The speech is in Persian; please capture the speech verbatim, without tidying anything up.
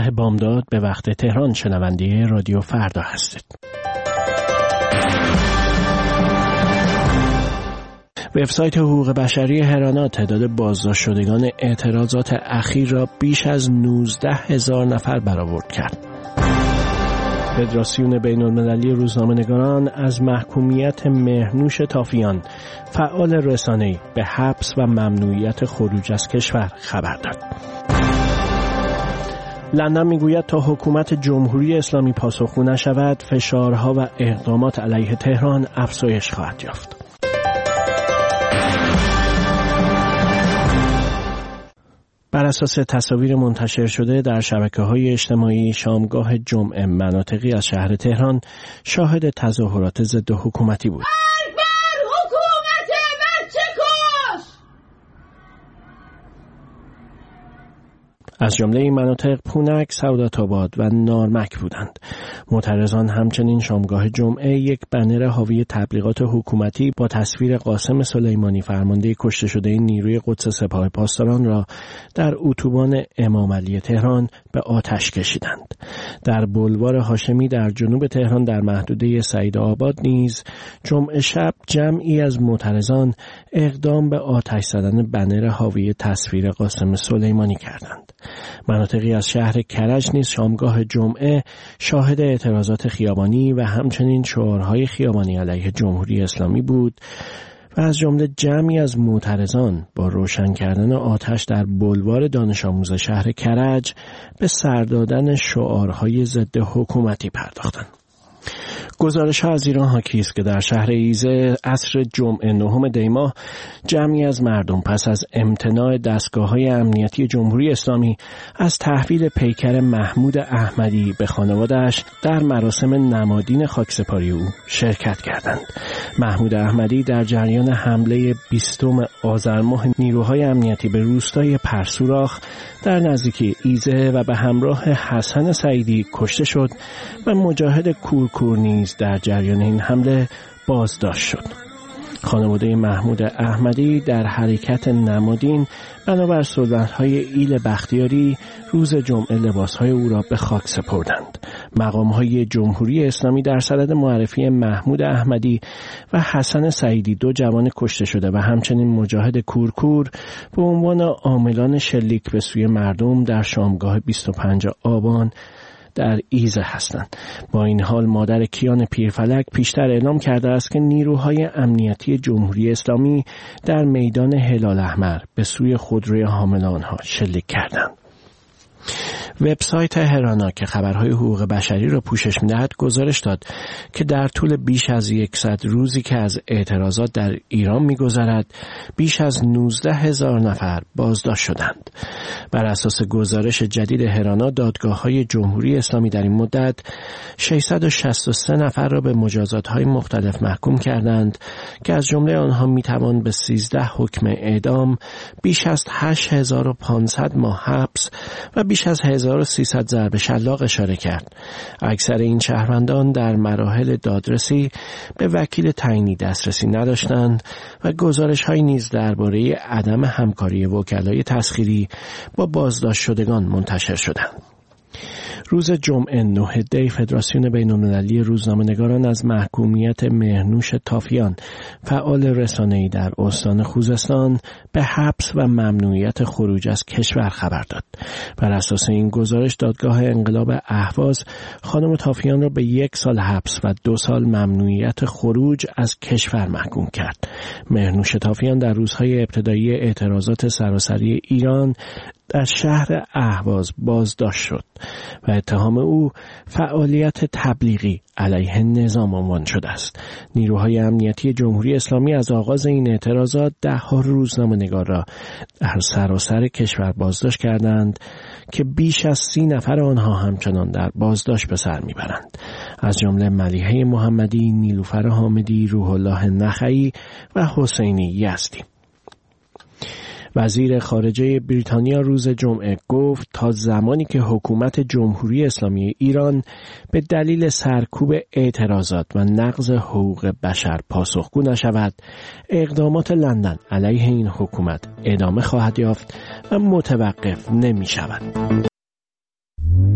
یازده بامداد به وقت تهران شنونده رادیو فردا هستید. وبسایت حقوق بشری هرانا تعداد بازداشت شدگان اعتراضات اخیر را بیش از نوزده هزار نفر برآورد کرد. فدراسیون بین‌المللی روزنامه‌نگاران از محکومیت مهرنوش تافیان، فعال رسانه‌ای، به حبس و ممنوعیت خروج از کشور خبر داد. لندن میگوید تا حکومت جمهوری اسلامی پاسخگو نشود، فشارها و اقدامات علیه تهران افزایش خواهد یافت. بر اساس تصاویر منتشر شده در شبکه‌های اجتماعی، شامگاه جمعه مناطقی از شهر تهران شاهد تظاهرات ضد حکومتی بود. از جمله این مناطق پونک، سعادت‌آباد و نارمک بودند. معترضان همچنین شامگاه جمعه یک بنر حاوی تبلیغات حکومتی با تصویر قاسم سلیمانی فرمانده کشته شده نیروی قدس سپاه پاسداران را در اتوبان امام علی تهران به آتش کشیدند. در بولوار هاشمی در جنوب تهران در محدوده سعیدآباد نیز جمعه شب جمعی از معترضان اقدام به آتش زدن بنر حاوی تصویر قاسم سلیمانی کردند. مناطقی از شهر کرج نیز شامگاه جمعه شاهد اعتراضات خیابانی و همچنین شعارهای خیابانی علیه جمهوری اسلامی بود و از جمله جمعی از معترضان با روشن کردن آتش در بولوار دانش آموز شهر کرج به سر دادن شعارهای ضد حکومتی پرداختند. گزارش ها از ایران حاکی است که در شهر ایزه عصر جمعه نهم دی ماه جمعی از مردم پس از امتناع دستگاه‌های امنیتی جمهوری اسلامی از تحویل پیکر محمود احمدی به خانواده‌اش در مراسم نمادین خاکسپاری او شرکت کردند. محمود احمدی در جریان حمله بیستم آذر ماه نیروهای امنیتی به روستای پرسوراخ در نزدیکی ایزه و به همراه حسن سعیدی کشته شد و مجاهد کورکور نیز در جریان این حمله بازداشت شد. خانواده محمود احمدی در حرکت نمادین بنابر سنت‌های ایل بختیاری روز جمعه لباس‌های او را به خاک سپردند. مقام‌های جمهوری اسلامی در صدد معرفی محمود احمدی و حسن سعیدی، دو جوان کشته شده و همچنین مجاهد کورکور، به عنوان عاملان شلیک به سوی مردم در شامگاه بیست و پنجم آبان در ایزه هستند. با این حال مادر کیان پیرفلک پیشتر اعلام کرده است که نیروهای امنیتی جمهوری اسلامی در میدان هلال احمر به سوی خودروی حامل آنها شلیک کردند. وبسایت هرانا که خبرهای حقوق بشری را پوشش می‌دهد گزارش داد که در طول بیش از صد روزی که از اعتراضات در ایران می‌گذرد، بیش از نوزده هزار نفر بازداشت شدند. بر اساس گزارش جدید هرانا، دادگاه‌های جمهوری اسلامی در این مدت ششصد و شصت و سه نفر را به مجازات‌های مختلف محکوم کردند که از جمله آنها می‌توان به سیزده حکم اعدام، بیش از هشت هزار و پانصد ماه حبس و بیش از هزار و سیصد ضرب شلاق اشاره کرد. اکثر این شهروندان در مراحل دادرسی به وکیل تعیینی دسترسی نداشتند و گزارش‌هایی نیز درباره عدم همکاری وکلای تسخیری با بازداشت شدگان منتشر شدند. روز جمعه نه دی فدراسیون بین‌المللی روزنامه‌نگاران از محکومیت مهرنوش تافیان، فعال رسانه‌ای در استان خوزستان، به حبس و ممنوعیت خروج از کشور خبر داد. بر اساس این گزارش دادگاه انقلاب اهواز خانم تافیان را به یک سال حبس و دو سال ممنوعیت خروج از کشور محکوم کرد. مهرنوش تافیان در روزهای ابتدایی اعتراضات سراسری ایران در شهر اهواز بازداشت شد و اتهام او فعالیت تبلیغی علیه نظام عنوان شده است. نیروهای امنیتی جمهوری اسلامی از آغاز این اعتراضات ده ها روزنامه‌نگار را در سراسر کشور بازداشت کردند که بیش از سی نفر آنها همچنان در بازداشت به سر میبرند. از جمله ملیحه محمدی، نیلوفر حامدی، روح الله نخعی و حسینی یزدی. وزیر خارجه بریتانیا روز جمعه گفت تا زمانی که حکومت جمهوری اسلامی ایران به دلیل سرکوب اعتراضات و نقض حقوق بشر پاسخگو نشود، اقدامات لندن علیه این حکومت ادامه خواهد یافت و متوقف نمی شود.